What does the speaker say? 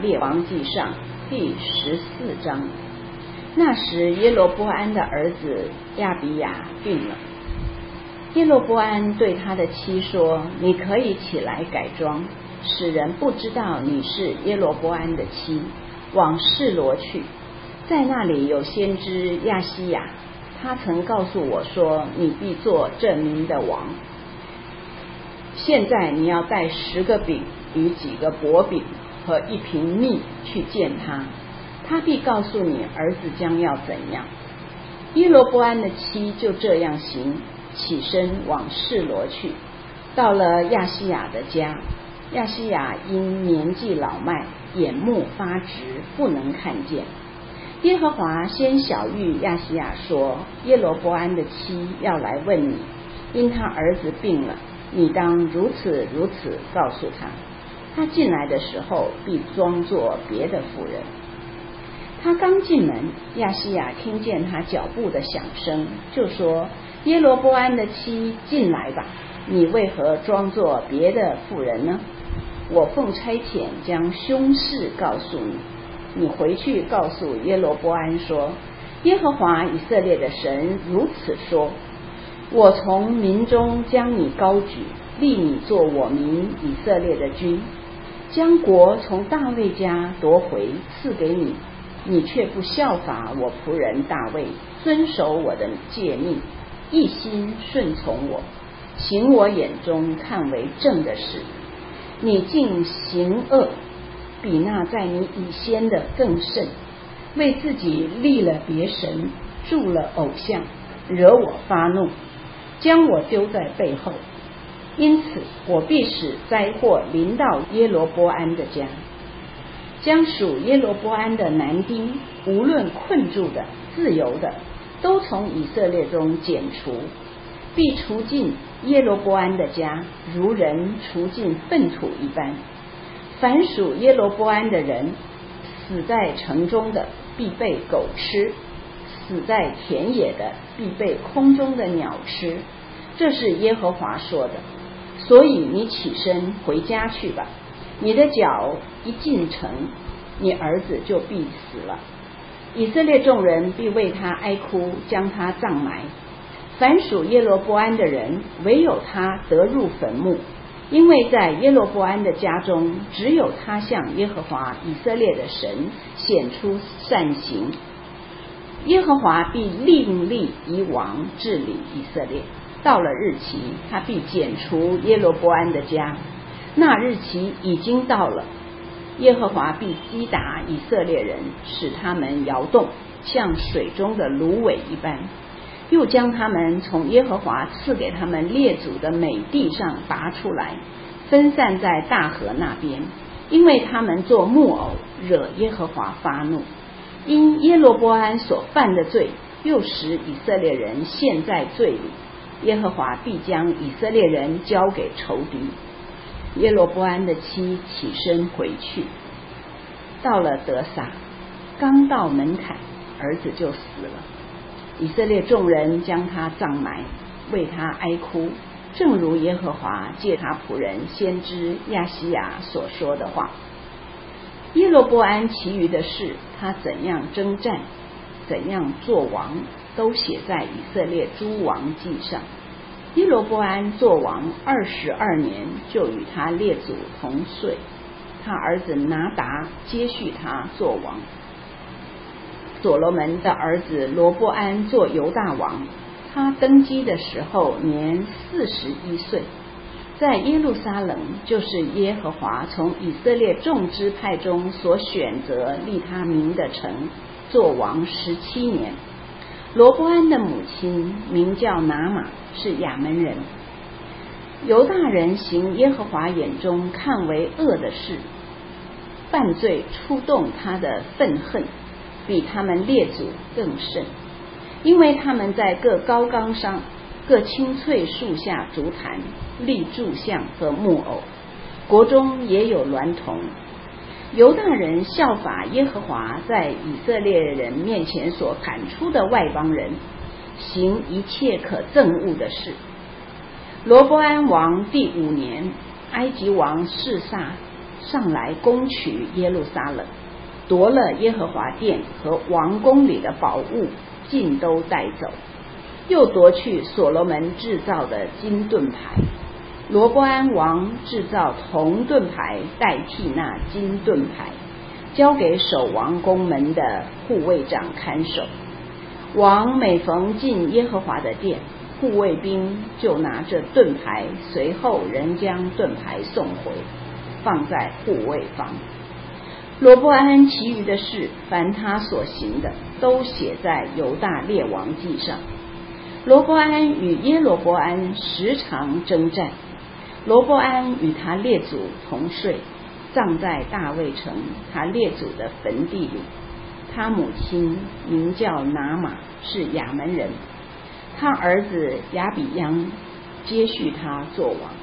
列王记上第14章。那时耶罗波安的儿子亚比雅病了，耶罗波安对他的妻说：你可以起来改装，使人不知道你是耶罗波安的妻，往示罗去，在那里有先知亚西雅，他曾告诉我说，你必做这民的王。现在你要带10个饼与几个薄饼和1瓶蜜去见他，他必告诉你儿子将要怎样。耶罗波安的妻就这样行，起身往示罗去，到了亚西雅的家。亚西雅因年纪老迈，眼目发直，不能看见。耶和华先晓谕亚西雅说，耶罗波安的妻要来问你，因他儿子病了，你当如此如此告诉他。他进来的时候必装作别的妇人。他刚进门，亚西雅听见他脚步的响声，就说，耶罗波安的妻，进来吧，你为何装作别的妇人呢？我奉差遣将凶事告诉你，你回去告诉耶罗波安说，耶和华以色列的神如此说，我从民中将你高举，立你做我民以色列的君，将国从大卫家夺回赐给你，你却不效法我仆人大卫，遵守我的诫命，一心顺从我，行我眼中看为正的事。你竟行恶，比那在你以先的更甚，为自己立了别神，筑了偶像，惹我发怒，将我丢在背后。因此我必使灾祸临到耶罗波安的家，将属耶罗波安的男丁，无论困住的自由的，都从以色列中剪除，必除尽耶罗波安的家，如人除尽粪土一般。凡属耶罗波安的人，死在城中的必被狗吃，死在田野的必被空中的鸟吃，这是耶和华说的。所以你起身回家去吧，你的脚一进城，你儿子就必死了。以色列众人必为他哀哭，将他葬埋。凡属耶罗波安的人，唯有他得入坟墓，因为在耶罗波安的家中，只有他向耶和华以色列的神显出善行。耶和华必另立一王治理以色列，到了日期，他必剪除耶罗波安的家，那日期已经到了。耶和华必击打以色列人，使他们摇动，像水中的芦苇一般，又将他们从耶和华赐给他们列祖的美地上拔出来，分散在大河那边，因为他们做木偶，惹耶和华发怒。因耶罗波安所犯的罪，又使以色列人陷在罪里，耶和华必将以色列人交给仇敌。耶罗波安的妻起身回去，到了得撒，刚到门槛，儿子就死了。以色列众人将他葬埋，为他哀哭，正如耶和华借他仆人先知亚西雅所说的话。耶罗波安其余的事，他怎样征战，怎样做王，都写在以色列诸王记上。耶罗波安做王22年，就与他列祖同岁，他儿子拿达接续他做王。所罗门的儿子罗波安做犹大王，他登基的时候年41岁，在耶路撒冷，就是耶和华从以色列众支派中所选择立他名的城，做王17年。罗波安的母亲名叫拿玛，是亚门人。犹大人行耶和华眼中看为恶的事，犯罪触动他的愤恨，比他们列祖更甚，因为他们在各高冈上、各青翠树下筑坛，立柱像和木偶，国中也有娈童。犹大人效法耶和华在以色列人面前所赶出的外邦人，行一切可憎恶的事。罗波安王第5年，埃及王示撒上来攻取耶路撒冷，夺了耶和华殿和王宫里的宝物，尽都带走，又夺去所罗门制造的金盾牌。罗波安王制造铜盾牌代替那金盾牌，交给守王宫门的护卫长看守。王每逢进耶和华的殿，护卫兵就拿着盾牌，随后人将盾牌送回，放在护卫房。罗波安其余的事，凡他所行的，都写在犹大列王记上。罗波安与耶罗波安时常征战，罗波安与他列祖同睡，葬在大卫城他列祖的坟地里。他母亲名叫拿玛，是亚门人。他儿子亚比央接续他做王。